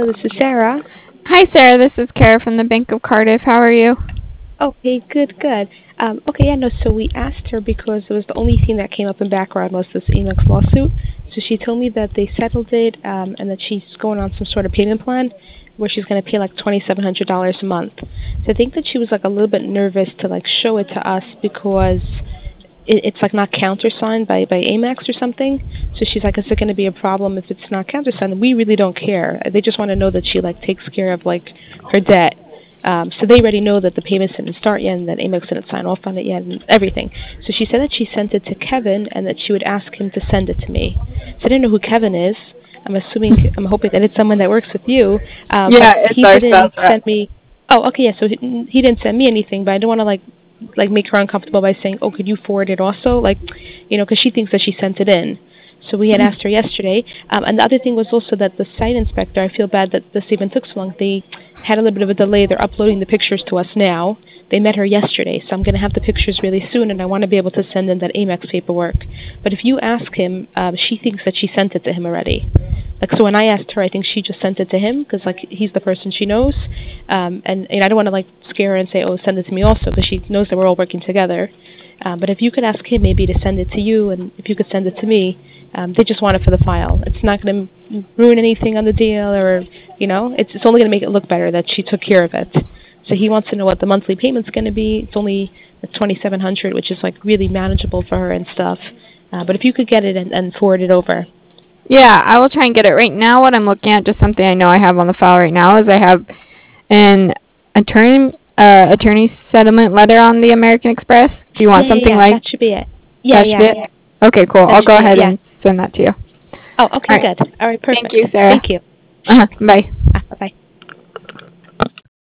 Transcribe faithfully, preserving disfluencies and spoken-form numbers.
Hello, this is Sarah. Hi, Sarah. This is Kara from the Bank of Cardiff. How are you? Okay, good, good. Um, okay, yeah, no, so we asked her because it was the only thing that came up in background was this Amex lawsuit. So she told me that they settled it um, and that she's going on some sort of payment plan where she's going to pay like twenty-seven hundred dollars a month. So I think that she was like a little bit nervous to like show it to us because it, it's like not countersigned by, by Amex or something. So she's like, is it going to be a problem if it's not countersigned? We really don't care. They just want to know that she like takes care of like her debt. Um, so they already know that the payments didn't start yet and that Amex didn't sign off on it yet and everything. So she said that she sent it to Kevin and that she would ask him to send it to me. So I didn't know who Kevin is. I'm assuming, I'm hoping that it's someone that works with you. Um, Yeah, but it's he our sales didn't rep. send me. Oh, okay, yeah. So he, he didn't send me anything, but I don't want to like like make her uncomfortable by saying, "Oh, could you forward it also?" Like, you know, because she thinks that she sent it in. So we had asked her yesterday. Um, and the other thing was also that the site inspector, I feel bad that this even took so long. They had a little bit of a delay. They're uploading the pictures to us now. They met her yesterday, so I'm going to have the pictures really soon, and I want to be able to send in that Amex paperwork. But if you ask him, uh, she thinks that she sent it to him already. Like, so when I asked her, I think she just sent it to him because, like, he's the person she knows. Um, and, and I don't want to, like, scare her and say, oh, send it to me also because she knows that we're all working together. Um, but if you could ask him maybe to send it to you and if you could send it to me, um, they just want it for the file. It's not going to ruin anything on the deal or, you know, it's, it's only going to make it look better that she took care of it. So he wants to know what the monthly payment's going to be. It's only twenty-seven hundred dollars, which is, like, really manageable for her and stuff. Uh, but if you could get it and, and forward it over. Yeah, I will try and get it right now. What I'm looking at, just something I know I have on the file right now, is I have an attorney uh, attorney settlement letter on the American Express. Do you want Yeah, something yeah, yeah. like That should be it. Yeah, that? yeah. Should be it? Okay, cool. That I'll should go be it, ahead yeah. and send that to you. Oh, okay, All right. good. All right, perfect. Thank you, Sarah. Thank you. Uh-huh. Bye.